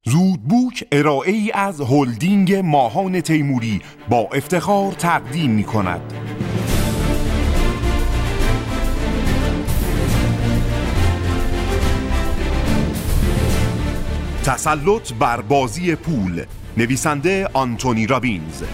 زودبوک ارائه‌ای از هلدینگ ماهان تیموری با افتخار تقدیم می‌کند. تسلط بر بازی پول، نویسنده آنتونی رابینز.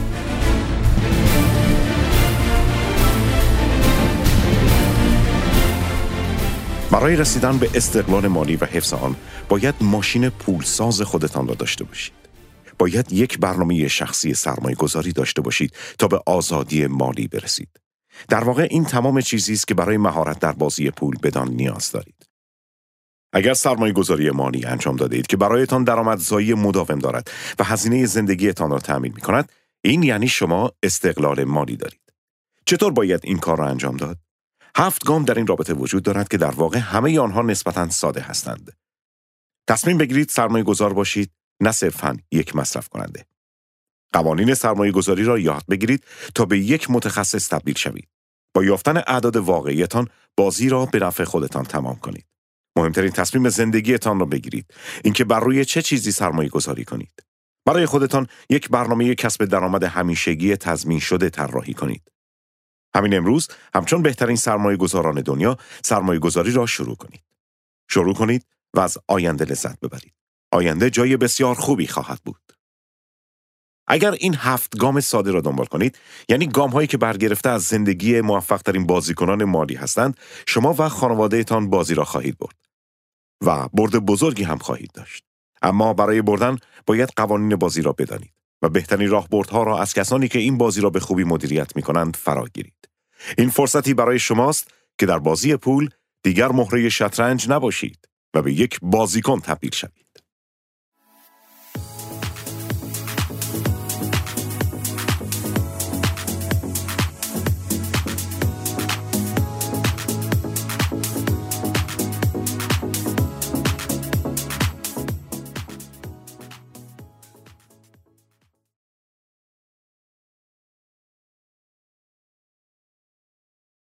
برای رسیدن به استقلال مالی و حفظ آن باید ماشین پولساز خودتان را داشته باشید. باید یک برنامه شخصی سرمایه گذاری داشته باشید تا به آزادی مالی برسید. در واقع این تمام چیزی است که برای مهارت در بازی پول بدان نیاز دارید. اگر سرمایه گذاری مالی انجام دادید که برایتان درآمدزایی مداوم دارد و هزینه زندگیتان را تأمین می کند، این یعنی شما استقلال مالی دارید. چطور باید این کار را انجام داد؟ 7 گام در این رابطه وجود دارد که در واقع همه آنها نسبتاً ساده هستند. تصمیم بگیرید سرمایه گذار باشید، نه صرفاً یک مصرف کننده. قوانین سرمایه گذاری را یاد بگیرید تا به یک متخصص تبدیل شوید. با یافتن اعداد واقعیتان بازی را به نفع خودتان تمام کنید. مهمترین تصمیم زندگیتان را بگیرید، اینکه بر روی چه چیزی سرمایه گذاری کنید. برای خودتان یک برنامه کسب درآمد همیشگی تضمین شده طراحی کنید. همین امروز همچون بهترین سرمایه گذاران دنیا سرمایه گذاری را شروع کنید. شروع کنید و از آینده لذت ببرید. آینده جای بسیار خوبی خواهد بود. اگر این 7 گام ساده را دنبال کنید، یعنی گام هایی که برگرفته از زندگی موفق ترین بازیکنان مالی هستند، شما و خانوادهتان بازی را خواهید برد. و برد بزرگی هم خواهید داشت. اما برای بردن باید قوانین بازی را بدانید و بهترین راهبردها را از کسانی که این بازی را به خوبی مدیریت می‌کنند فرا گیرید. این فرصتی برای شماست که در بازی پول دیگر مهره شطرنج نباشید و به یک بازیکن تبدیل شوید.